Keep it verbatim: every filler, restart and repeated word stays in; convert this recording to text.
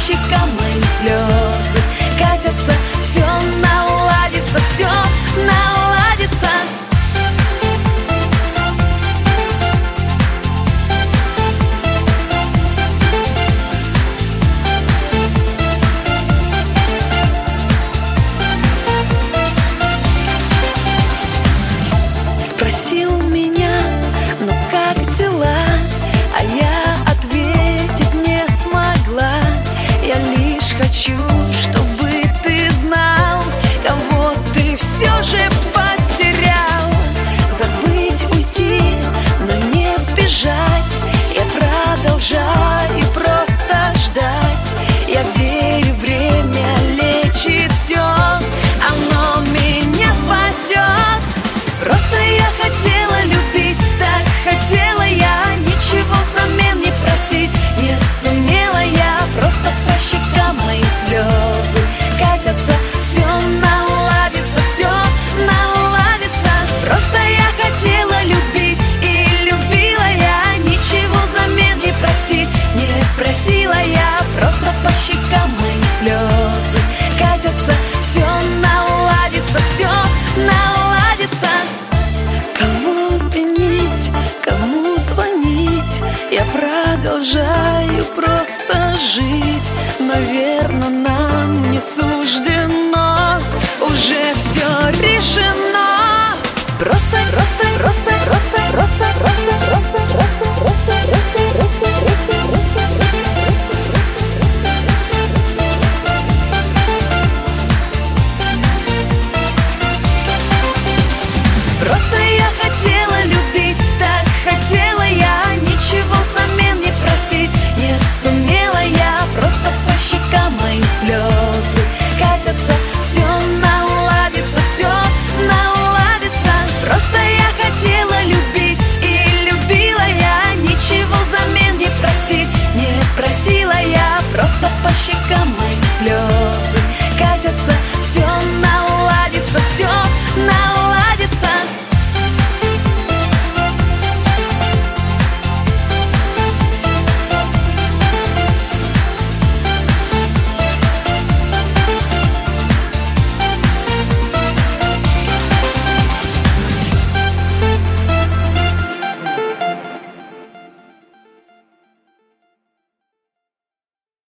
щекам моим слезы катятся. Все наладится, все наладится. Спросил меня, ну как дела? А я ответить не смогла. Я лишь хочу, чтобы ты знал, кого ты все же потерял. Забыть, уйти, но не сбежать. Я продолжаю просто ждать. Я верю, время лечит все, оно меня спасет. Просто я хотела любить, так хотела я, ничего взамен не просить не сумела я. Просто по щекам моим слезы катятся. Все наладится, все наладится. Просто я хотела любить и любила я, ничего взамен не просить не просила я. Просто по щекам моим слезы катятся. Все наладится, все наладится. Кого винить, кому звонить? Я продолжаю просто жить. Наверно, нам не суждено, уже все решено. Просто, просто, просто, просто, просто, просто, просто, просто, просто, просто я хотела любить, так хотела я, ничего взамен не просить не сумела я. Просто по щекам моим слезы